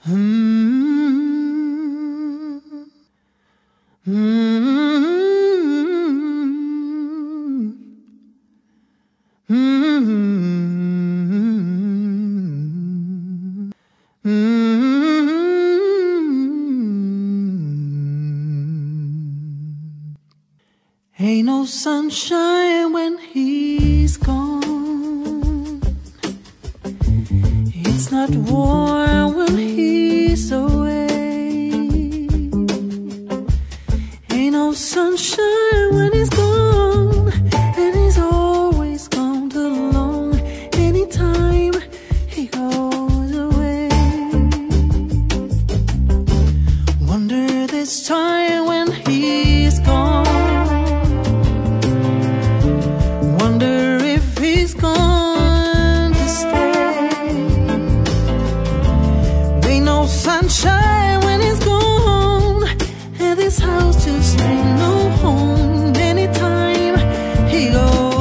Ain't no sunshine when he's gone. It's not warm when he's away. Ain't no sunshine when he's gone, and he's always gone too long. Anytime he goes away, wonder this time when he's gone. Wonder if he's going to stay. Ain't no sunshine when he's gone, and this house just ain't no home. Anytime he goes